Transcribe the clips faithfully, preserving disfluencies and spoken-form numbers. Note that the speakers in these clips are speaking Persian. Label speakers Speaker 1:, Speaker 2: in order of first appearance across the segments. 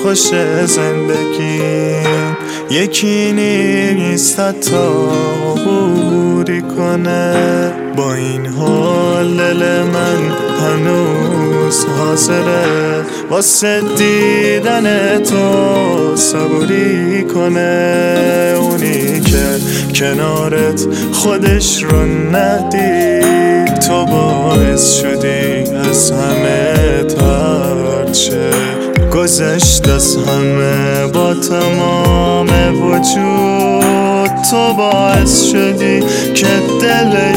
Speaker 1: خوشه زندگی یکی نیست تا عبوری کنه. با این حال دل من هنوز حاضره واسه دیدن تو صبوری کنه. اونی که کنارت خودش رو ندید تو باعث شدی از همه طرد شه. گذشت از همه با تمام وجود تو باعث شدی که دلش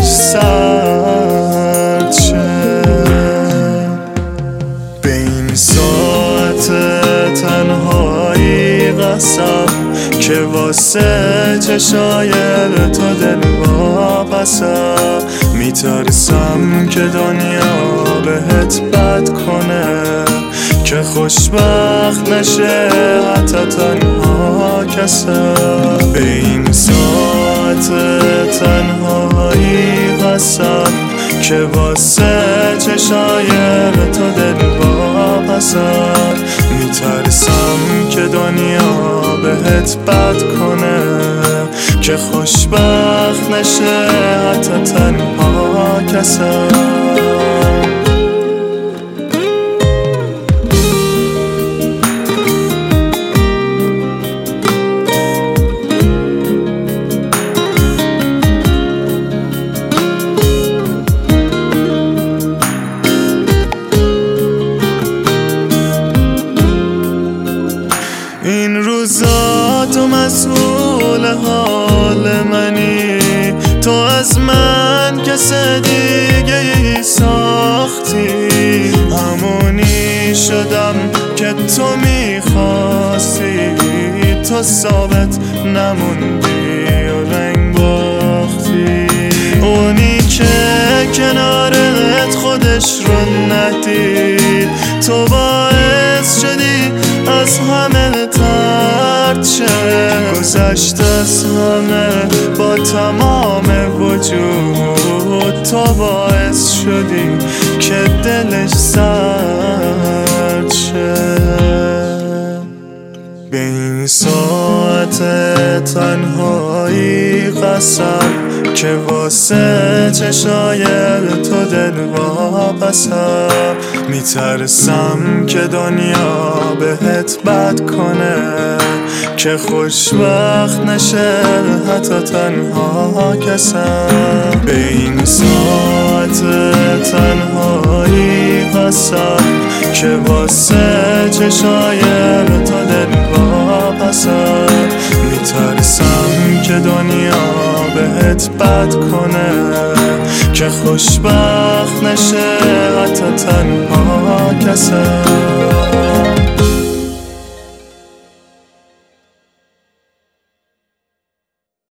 Speaker 1: سرد شه. به این ساعت تنهایی قسم که واسه چشای تو دل واپسم. میترسم که دنیا بهت بد کنه که خوشبخت نشه حتی تنها کسم. به این ساعت تنهایی قسم که واسه چشای تو دل واپسم. میترسم که دنیا بهت بد کنه که خوشبخت نشه حتی تنها کسم. این روزا تو مسئول حال منی، تو از من کس دیگه ای ساختی. همونی شدم که تو میخواستی، تو ثابت نموندی و رنگ باختی. اونی که کنارت خودش رو ندید تو باعث شدی از همه طرد شه. گذشت از همه با تمام وجود تو باعث شدی که دلش سرد شه. به این ساعت تنهایی قسم که واسه چشای تو دل واپسم. میترسم که دنیا بهت بد کنه که خوشبخت نشه حتی تنها کسم. به این ساعت تنهایی قسم که واسه چشای تو دل واپسم. میترسم که دنیا بهت بد کنه که خوشبخت نشه حتی تنها کسم.